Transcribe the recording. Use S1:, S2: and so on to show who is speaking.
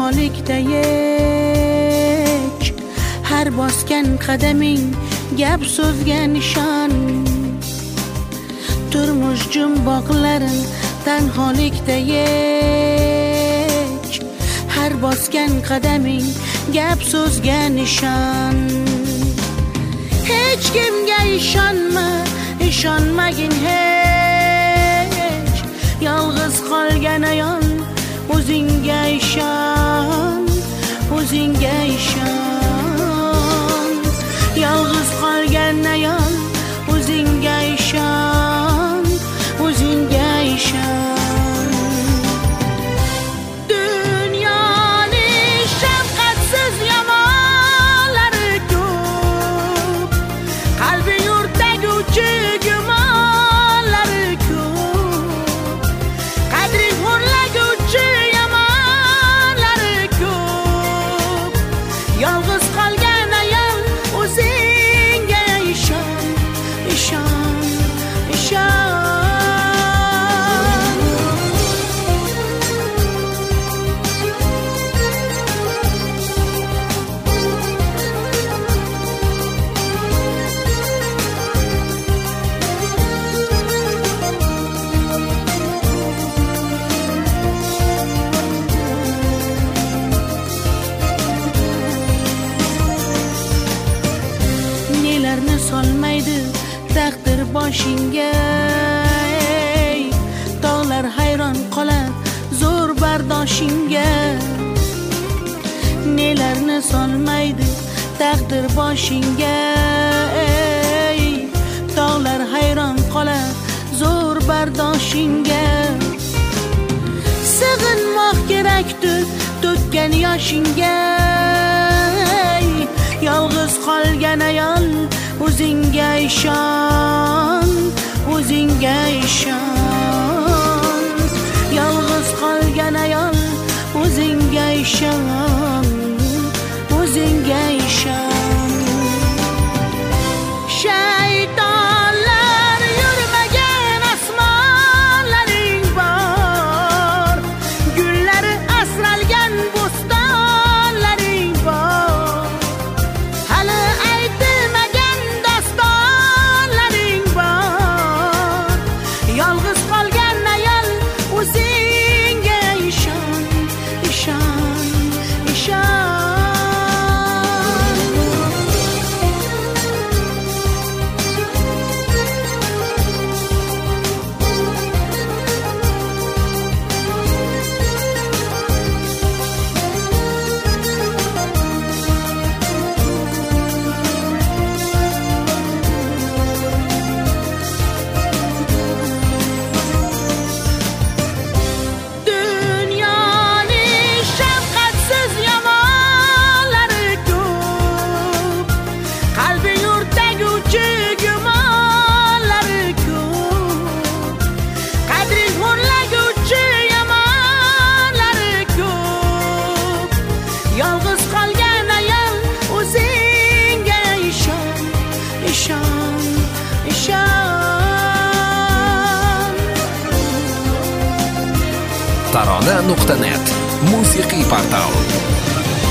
S1: tanholikda yek, har bosgan qadaming gap so'zga nishon. Turmush jumboqlarin tanholikda yek, har bosgan qadaming gap so'zga nishon. Hech kimga ishonma, ishonmagin hech. Yolg'iz qolgan ayol o'zingga ishon, o'zingga ishon. Yolg'iz qolgan ayol o'zingga ishon, o'zingga ishon. Solmaydi taqdir boshingga, tog'lar hayron qolar zo'r bardoshingga. Nelarni solmaydi taqdir boshingga, tog'lar hayron qolar zo'r bardoshingga. Sig'inmoq kerakdir to'kkan yoshingga, yolg'iz qolgan ayol o'zingga ishon, o'zingga ishon. Yolg'iz qolgan ayol o'zingga ishon, o'zingga ishon. Shaytonlar yurmagan osmonlaring bor, gullari asralgan bo'stonlaring bor. Hali aytilmagan dostonlaring bor. Yolg'iz qolgan ayol o'zingga ishon, ishon, ishon.
S2: Tarona.net musiqiy portal.